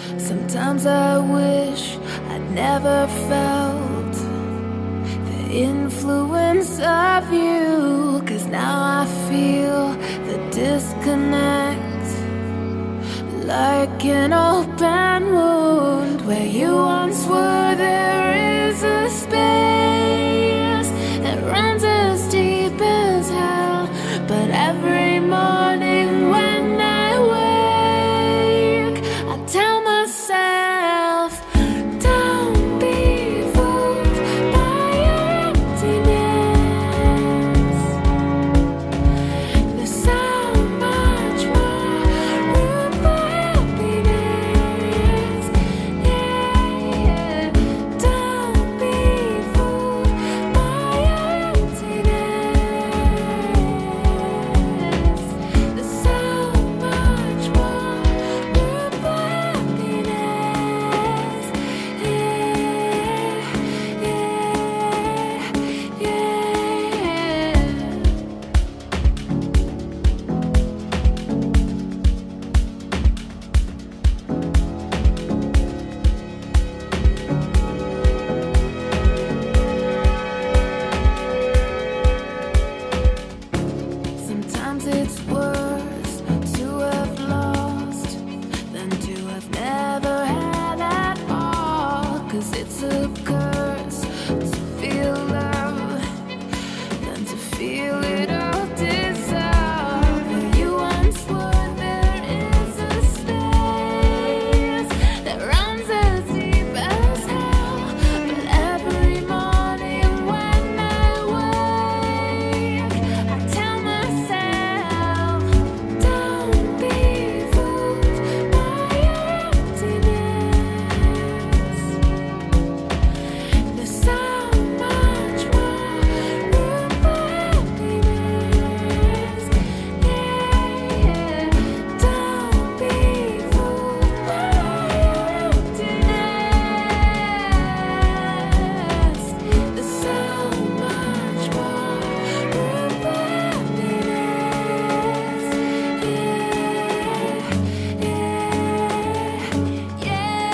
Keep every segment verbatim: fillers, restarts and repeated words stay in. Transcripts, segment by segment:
Sometimes I wish I'd never felt the influence of you, 'cause now I feel the disconnect, like an open wound. Where you once were, there is a space that runs as deep as hell. But every morning when I wake, I tell myself, don't be fooled by your emptiness. There's so much more room for happiness. Yeah, yeah. Don't be fooled by your emptiness. There's so much more room for happiness. Yeah, yeah, yeah. Sometimes it's worse to have lost than to have never had at all. 'Cause it's a curse to feel love than to feel it all dissolve. Where you once were, there is a space that runs as deep as hell. But every morning when I wake, I tell myself, don't be fooled by your emptiness. There's so much more room for happiness. Yeah, yeah. Don't be fooled by your emptiness. There's so much more room for happiness. Yeah,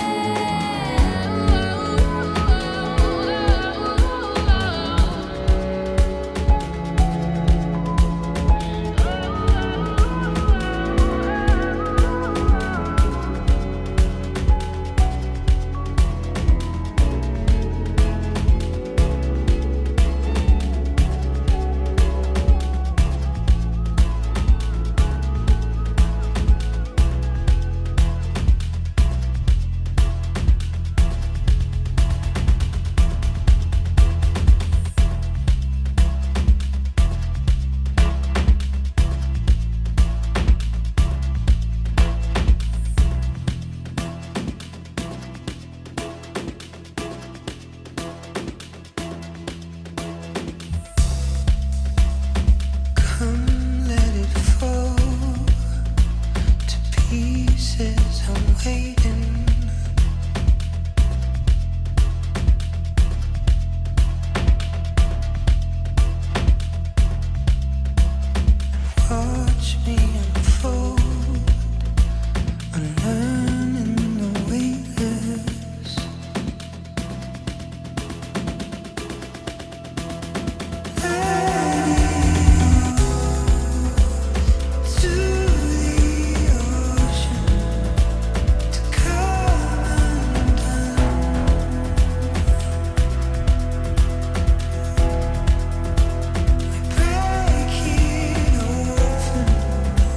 Come, let it fall to pieces. I'm waiting. Watch me unfold, unlearning the weightless. To the ocean, to come undone. We break it open.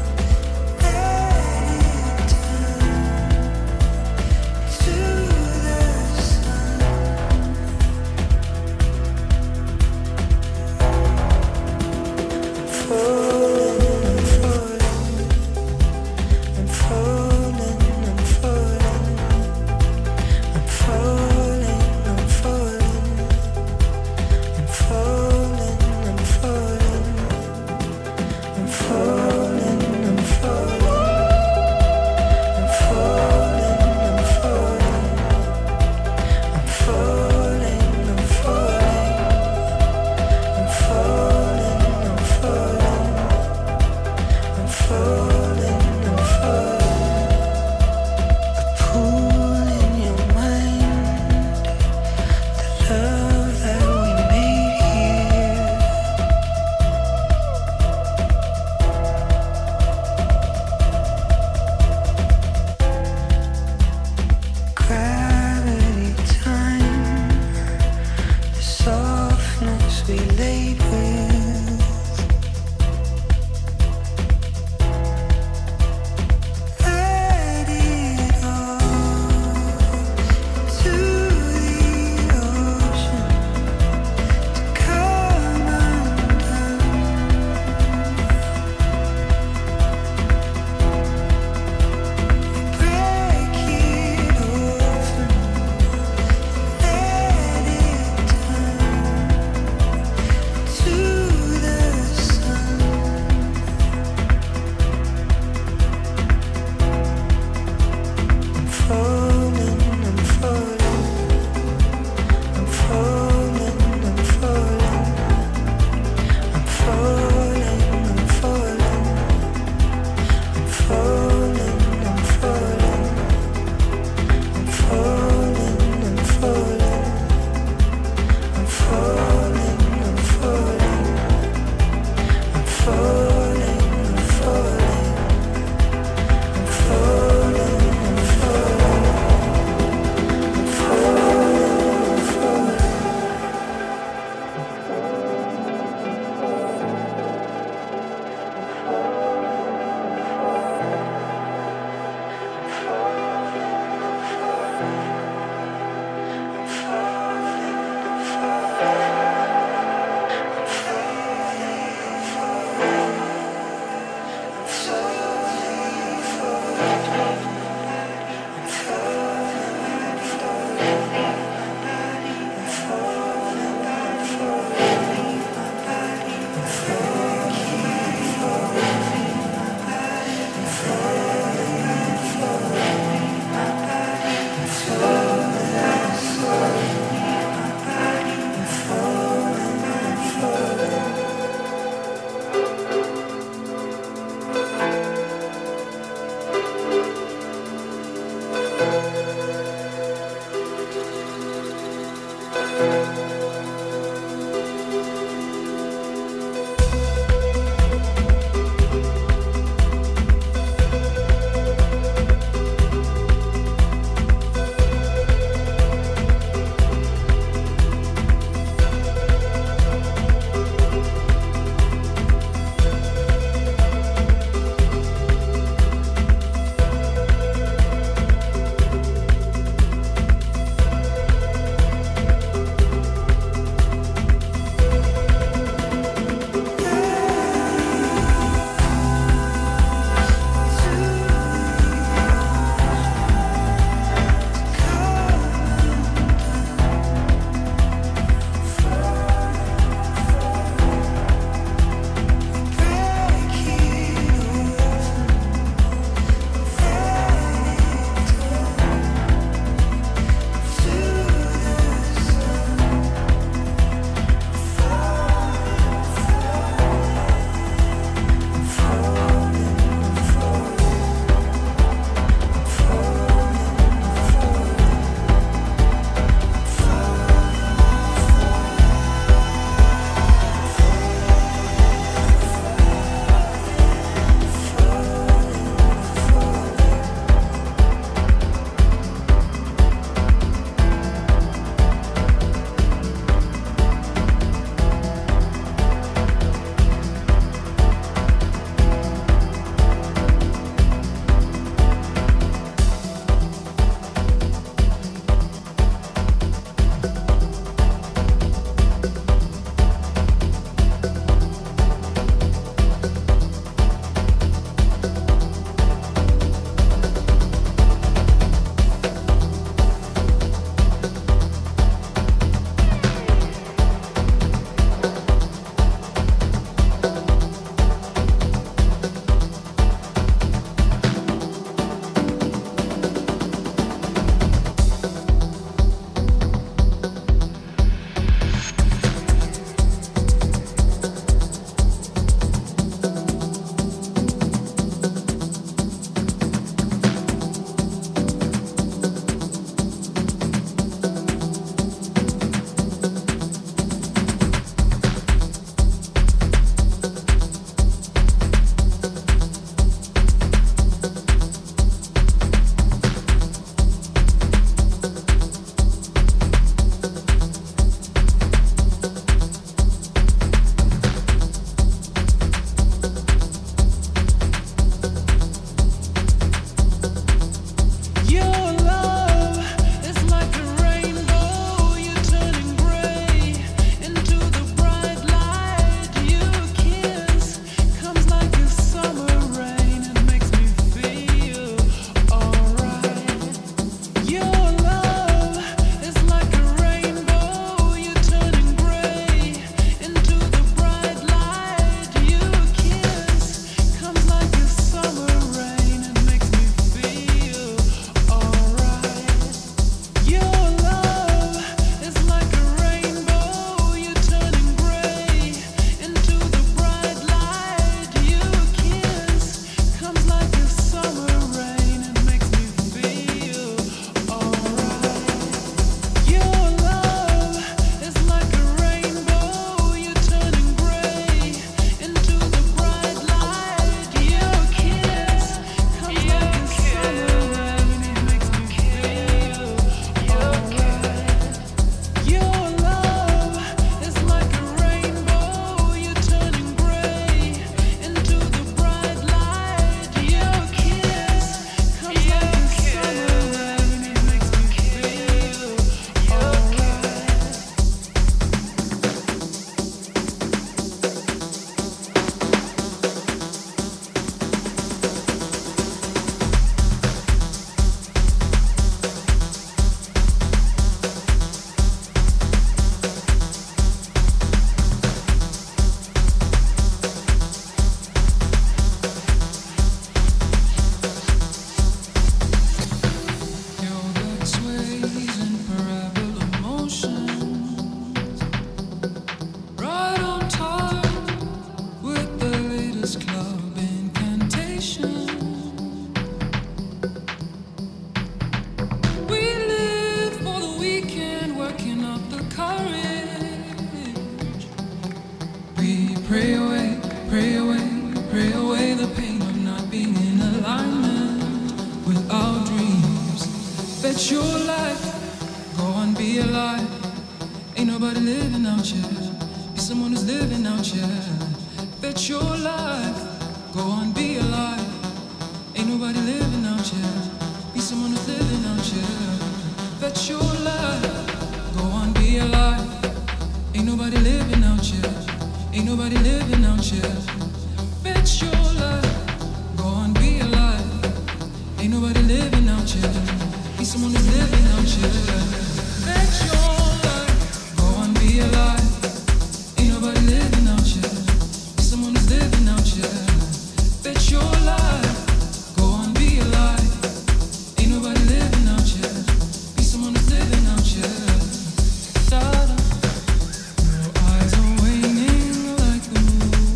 Bet your life, go on, be alive. Ain't nobody living out here. Be someone who's living out here. Bet your life, go on, be alive. Ain't nobody living out here. Be someone who's living out here. Bet your life, go on, be alive. Ain't nobody living out here. Ain't nobody living out here. Bet your life, go on, be alive. Ain't nobody living out here. Be someone who's living out here. Bet your life, go on, be alive. Ain't nobody living out here. Be someone who's living out here. Bet your life, go on, be alive. Ain't nobody living out here. Be someone who's living out here. Da-da. Your eyes are waning like the moon,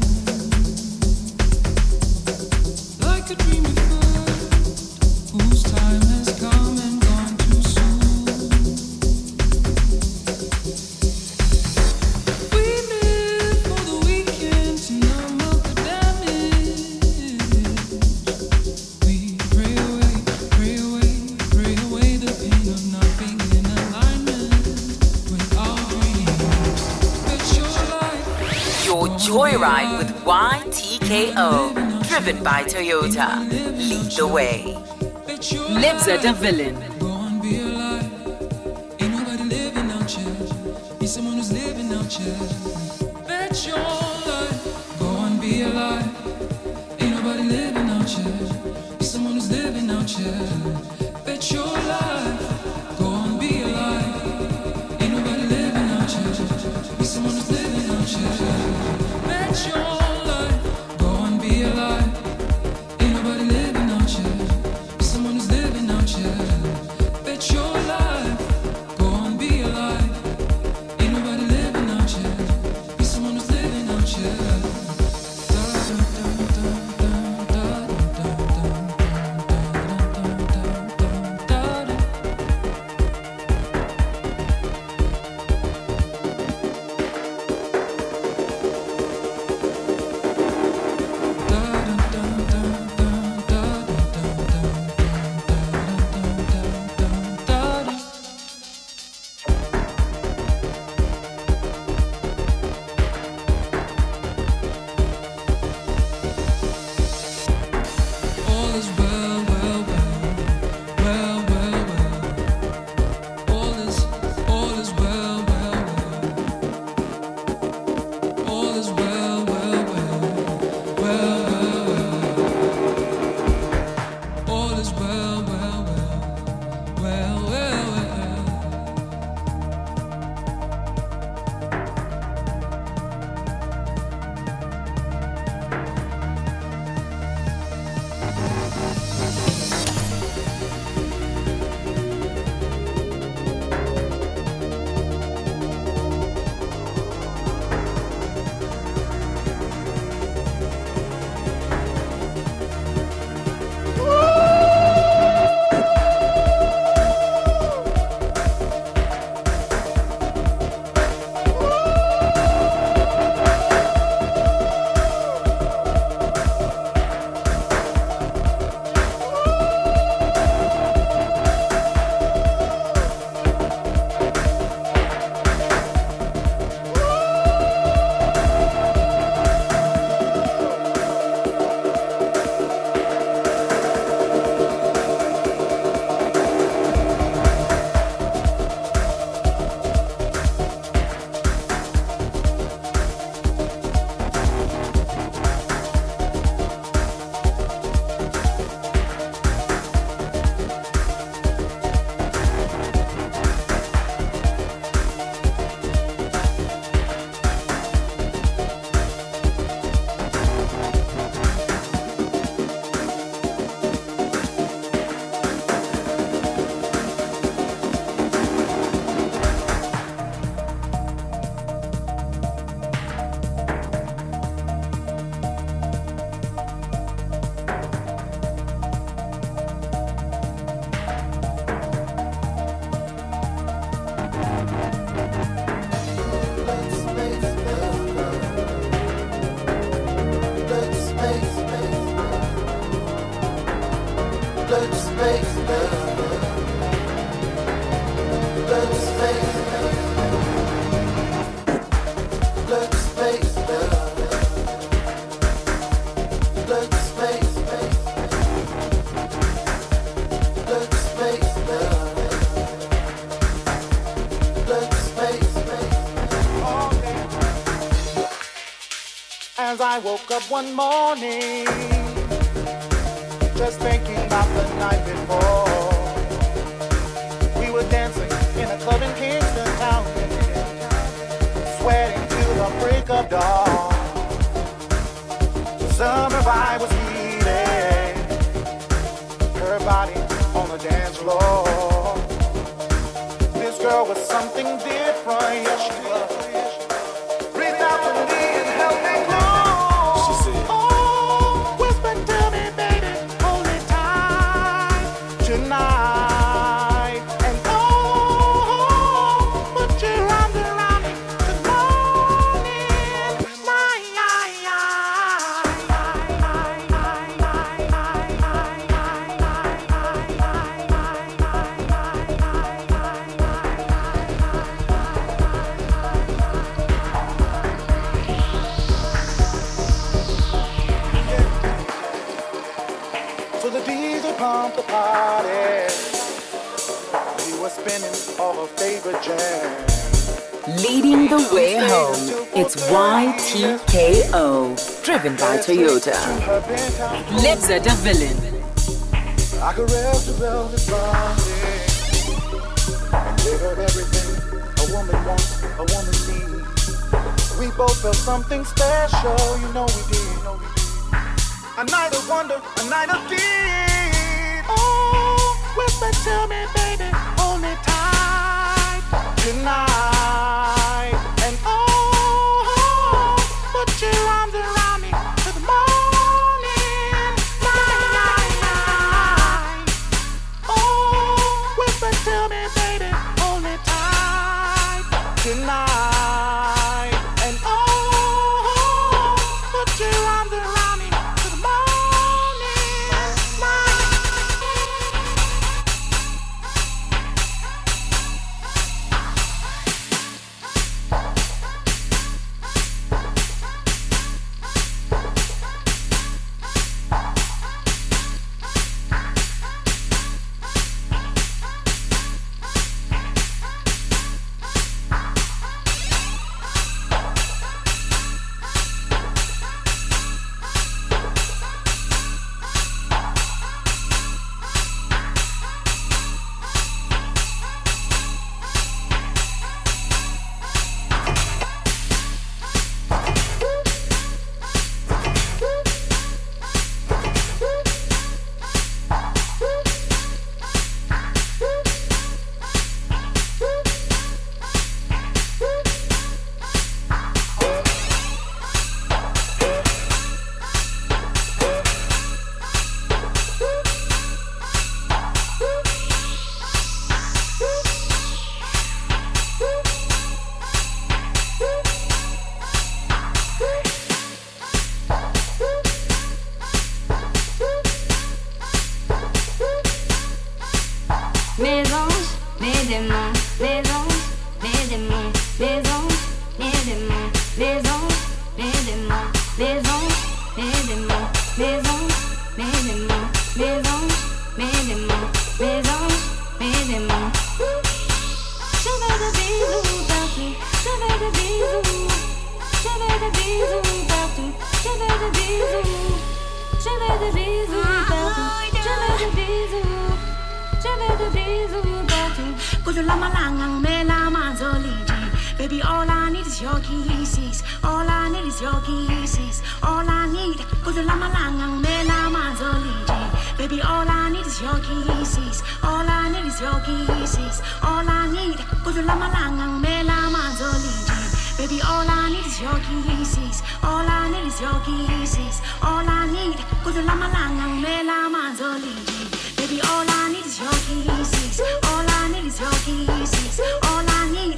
like a dream deferred, whose time has come and gone too soon. We live for the weekend to numb up the damage. We pray away, pray away, pray away the pain of not being in alignment with our dreams. Bet your life, Your Joyride with Y T K O, driven by Toyota. Lead the way. bet your Libza life. the villain. Go on, be alive. Ain't nobody living out here. Be someone who's living out here. Bet your life. Go on, be alive. Ain't nobody living out here. Be someone who's living out here. Bet your life. Go on, be alive. Ain't nobody living out here. Be someone who's living out here. Bet your life. Go on, be alive. Ain't nobody living out here. Be someone who's living out here. Bet your life. Go on, be alive. Ain't nobody living out here. Be someone who's living out here. Da da da da da da da da da da. All is well, well, well, well, well, well. All is, all is well, well, well. All is well, well, well, well, well, well. All is well, well, well, well, well, well. Blood space, love. As I woke up one morning, just thinking about the night before, we were dancing in a club in Kingston Town, sweating till the break of dawn. Summer vibe was heated, her body on the dance floor. This girl was something different, yes she was. Reached out to me and held me close. Tonight, and oh, put your arms around me. Good morning, my so the D J pumped the party. We were spinning all her favorite jams. Leading the way home, it's Y T K O, driven by Toyota. Lebza the villain. I caressed the velvet body and gave her everything a woman wants, a woman needs. We both felt something special, you know we did. You know we did. A night of wonder, a night of deep. Oh, whisper to me, baby, hold me tight tonight. And oh, put your arms around me till the morning light. Oh, whisper to me, baby, hold me tight tonight. And oh, put your arms around me. Baby, all I need is your kisses. All I need is your kisses. All I need, cause the lama langang me lama zoliji. Baby, all I need is your kisses. All I need is your kisses. All I need, cause the lama langang me lama zoliji. Baby, all I need is your kisses. All I need is your kisses. All I need, cause the lama langang me lama zoliji. Baby, all I need is your kisses. All I need is your kisses. All I need.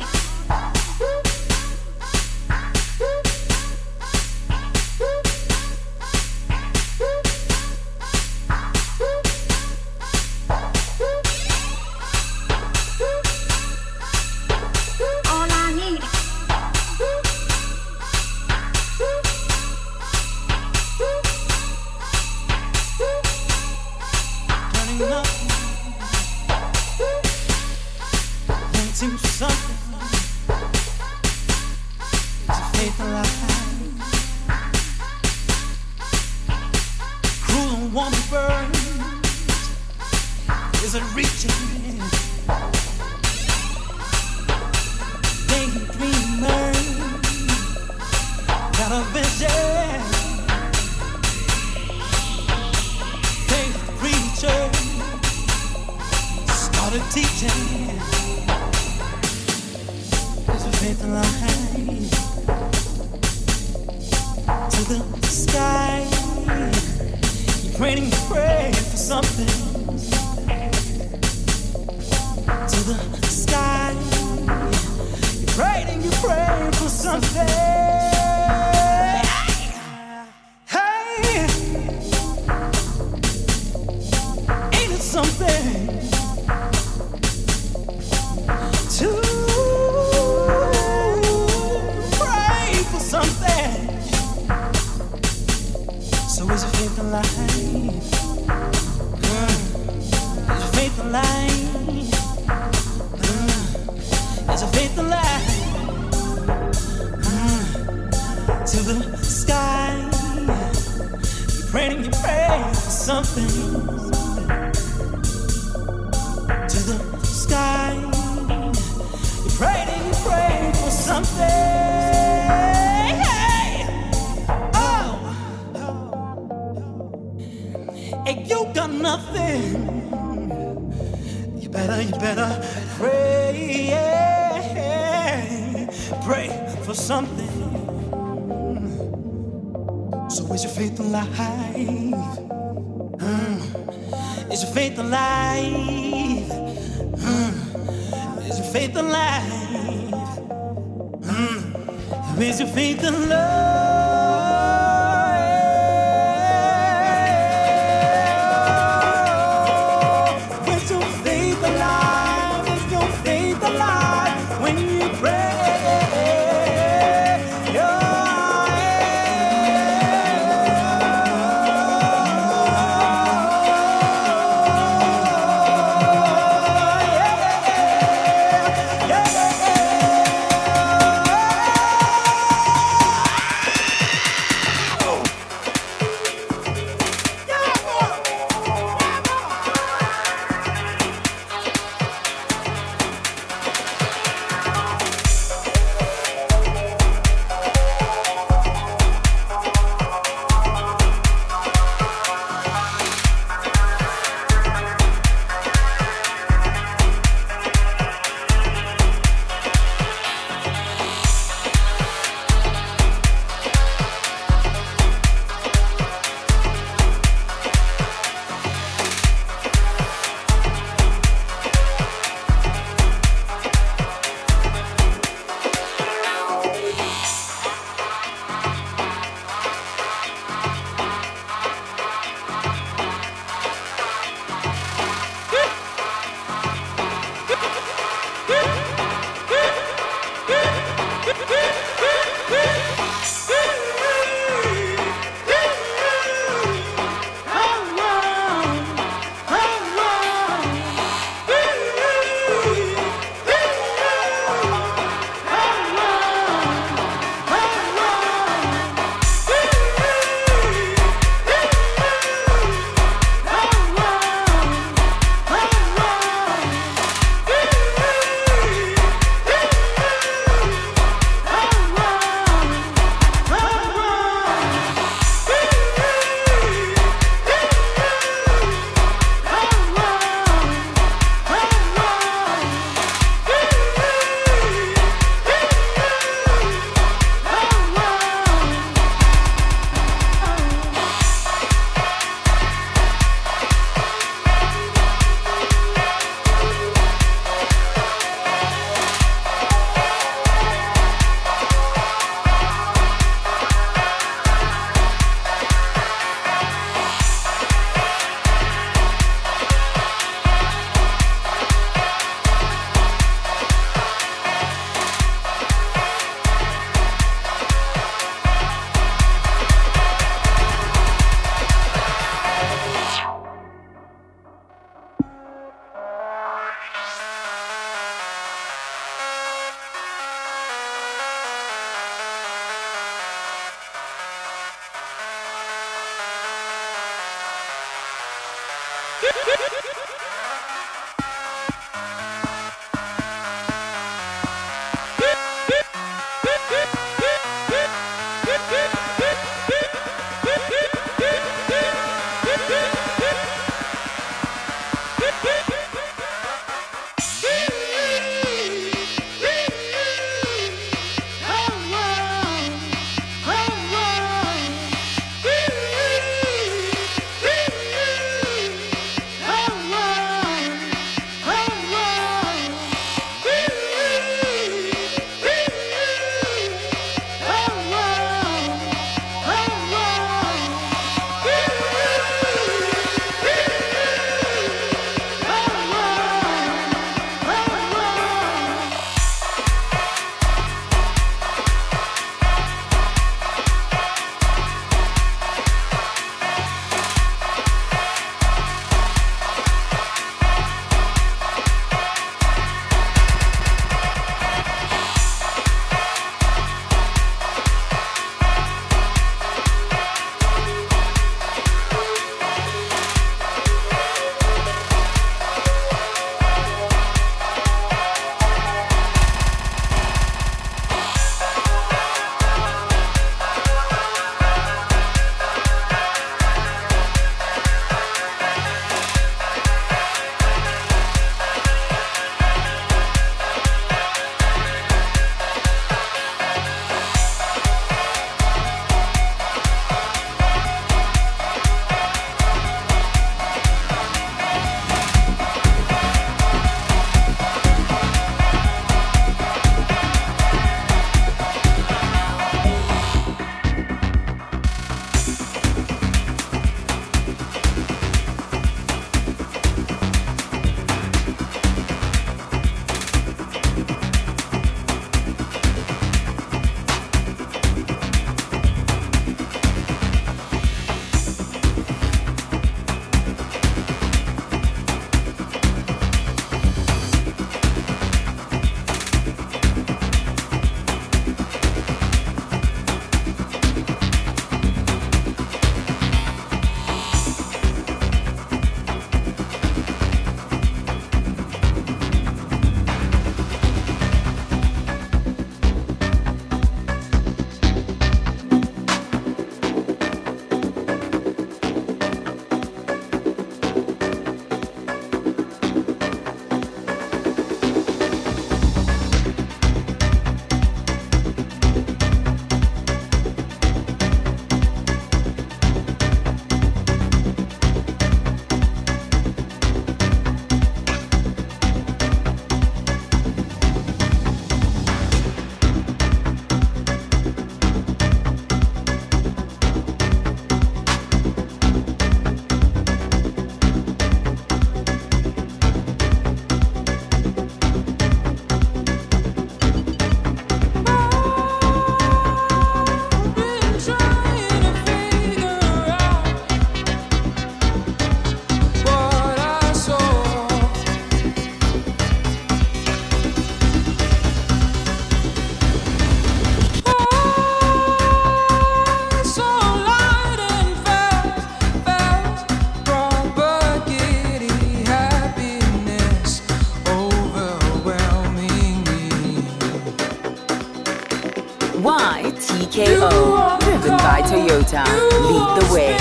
Y T K O, driven by Toyota, lead the way.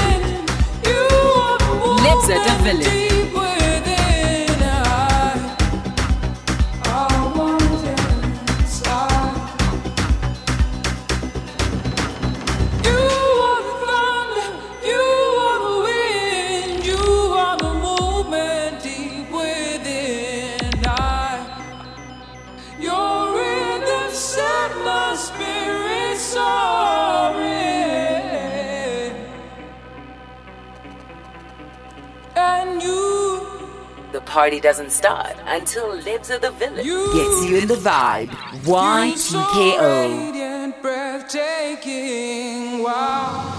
Libza the Villain. The party doesn't start until Libza the Villain gets you in the vibe. Y T K O. Breathtaking, wow.